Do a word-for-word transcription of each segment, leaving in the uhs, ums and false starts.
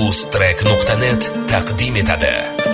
ustrek nuqta net taqdim etadi.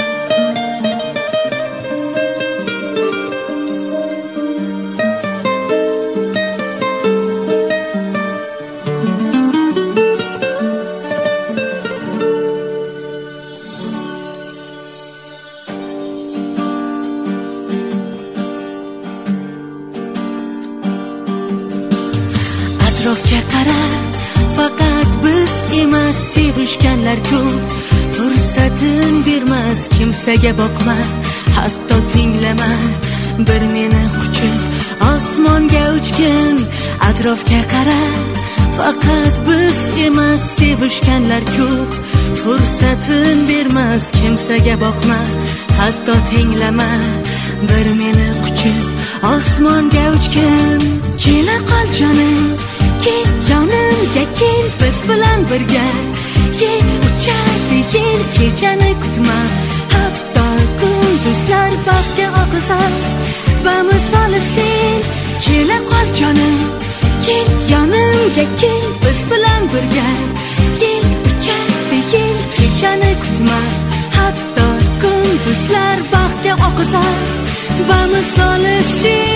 Atrofga qara, faqat biz emas sevishganlar ko'p. Fursatin bermas kimsaga boqma, hatto tinglama. Bir meni quchib osmonga uchgin. Atrofga qara, faqat biz emas sevishganlar ko'p. Fursatin bermas kimsaga boqma, hatto tinglama. Bir meni quchib osmonga uchgin. Kela qol jonim, kel yonimga kel, biz bilan birga. Yel uchadi yel, kechani kutma, hatto kunduzlar baxtga oqizar. Bamisoli sen, kela qol jonim, kel yonimga kel, biz bilan birga. Yel uchadi yel, kechani kutma, hatto kunduzlar baxtga oqizar. Bamisoli sen.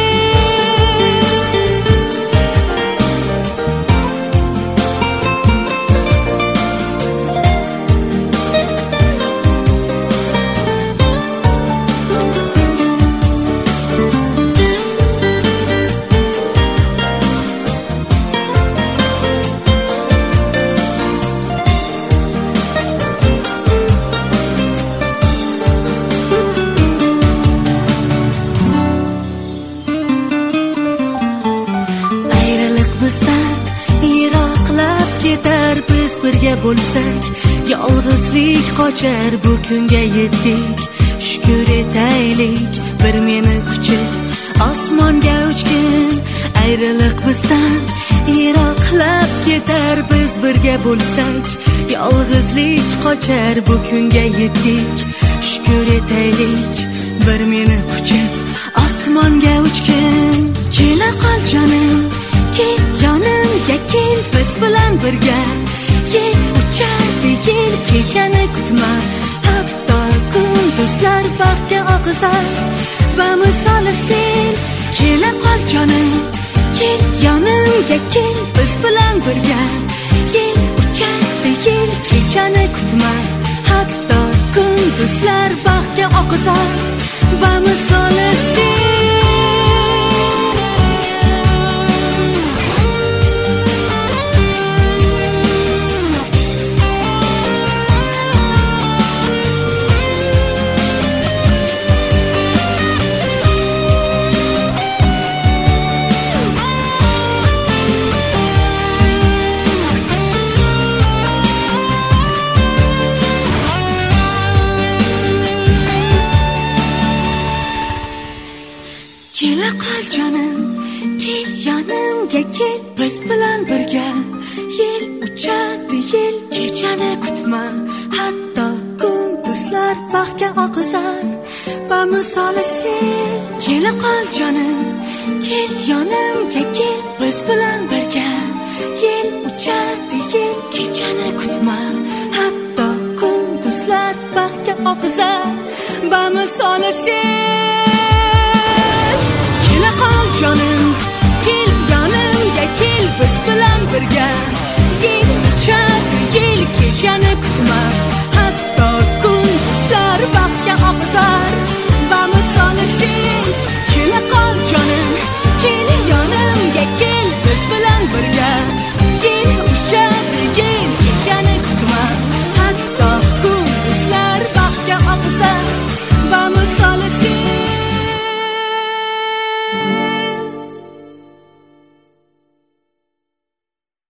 Yiroqlab ketar biz birga bo'lsak, yolg'izlik qochar bu kunga yetdik. Shukr etaylik, bir meni quchib osmonga uchgin. Ayriliq bizdan yiroqlab ketar biz birga bo'lsak, yolg'izlik qochar bu kunga yetdik. Shukr etaylik, bir meni quchib osmonga uchgin. Kela qol jonim, kel yonimga kel, biz bilan birga. Yel uchadi yel, kechani kutma, hatto kunduzlar baxtga oqizar. Bamisoli sen, kela qol jonim, kel yonimga kel, biz bilan birga. Yel uchadi yel, kechani kutma, hatto kunduzlar baxtga oqizar. Bamisoli sen. Kela qol jonim, kel yonimga kel, biz bilan birga. Yel uchadi yel, kechani kutma, hatto kunduzlar baxtga oqizar. Bamisoli sen, kela qol jonim, kel yonimga kel, biz bilan birga. Yel uchadi yel, kechani kutma, hatto kunduzlar baxtga oqizar. Bamisoli sen. Kela qol jonim, kel yonimga kel, biz bilan birga. Yel uchadi yel, kechani kutma,